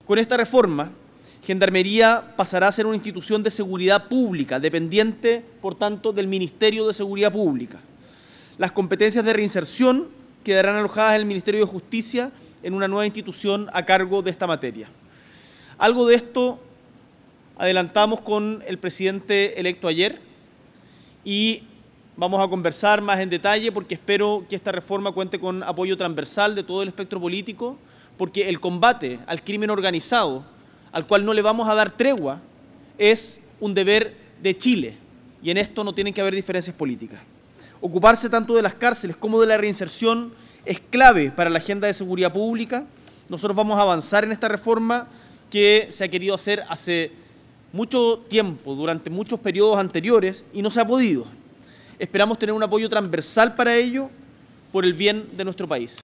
Con esta reforma, Gendarmería pasará a ser una institución de seguridad pública, dependiente, por tanto, del Ministerio de Seguridad Pública. Las competencias de reinserción quedarán alojadas en el Ministerio de Justicia en una nueva institución a cargo de esta materia. Algo de esto adelantamos con el presidente electo ayer y vamos a conversar más en detalle porque espero que esta reforma cuente con apoyo transversal de todo el espectro político, porque el combate al crimen organizado, al cual no le vamos a dar tregua, es un deber de Chile y en esto no tienen que haber diferencias políticas. Ocuparse tanto de las cárceles como de la reinserción es clave para la agenda de seguridad pública. Nosotros vamos a avanzar en esta reforma que se ha querido hacer hace mucho tiempo, durante muchos periodos anteriores, y no se ha podido. Esperamos tener un apoyo transversal para ello por el bien de nuestro país.